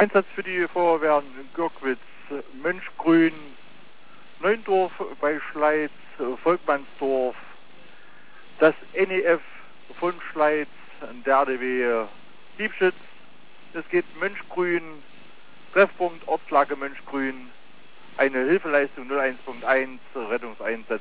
Einsatz für die Feuerwehren Görkwitz, Mönchgrün, Neundorf bei Schleiz, Volkmannsdorf, das NEF von Schleiz, der RDW Diebschütz. Es geht Mönchgrün, Treffpunkt Ortslage Mönchgrün, eine Hilfeleistung 01.1, Rettungseinsatz